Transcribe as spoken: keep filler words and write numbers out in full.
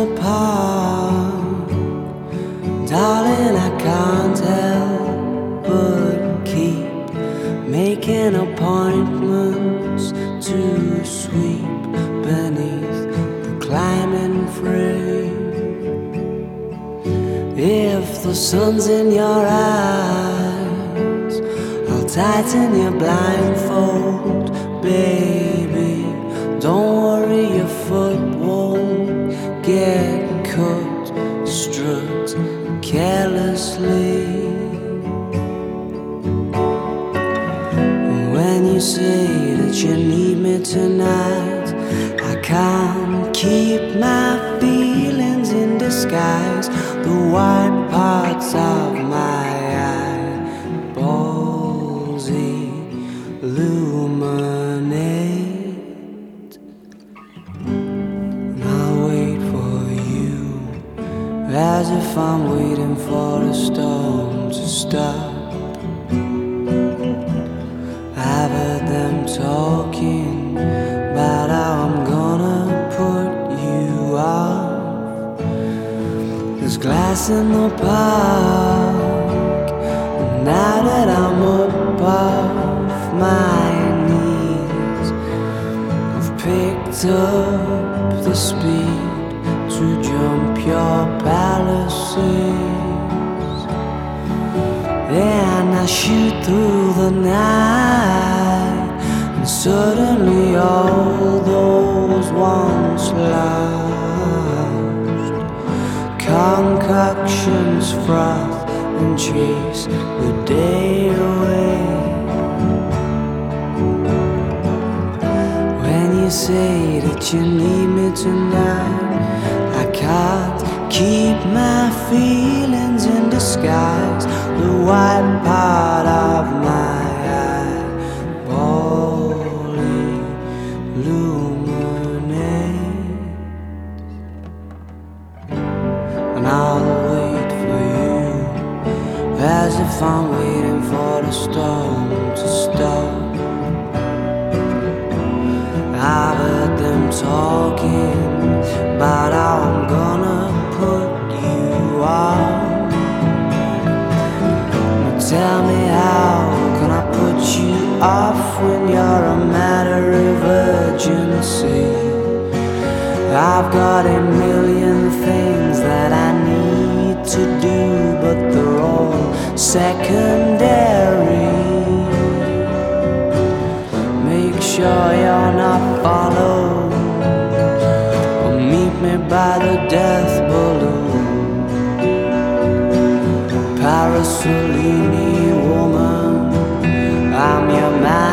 the park. Darling, I can't help but keep making appointments to sweep beneath the climbing frame. If the sun's in your eyes, I'll tighten your blindfold, baby. Don't worry, your foot won't get cut. Strut carelessly. When you say that you need me tonight, I can't keep my feelings in disguise. The white parts of my eyeballs illuminate. And I'll wait for you as if I'm waiting for a storm to stop. I've heard them talking about how I'm gonna put you off. There's glass in the park, and now that I'm up off my knees, I've picked up the speed to jump your palisades. Then I shoot through the night, and suddenly all those once lost concoctions froth and chase the day away. When you say that you need me tonight, I can't keep my feelings in disguise. The white part of my eyeball illuminates. And I'll wait for you as if I'm waiting for the storm to stop. I've heard them talking about how I'm gonna put you on. But tell me, how can I put you off when you're a matter of urgency? I've got a million things that I need to do, but they're all secondary. Make sure you're not followed, or meet me by the death balloon. Parasolini woman, I'm your man.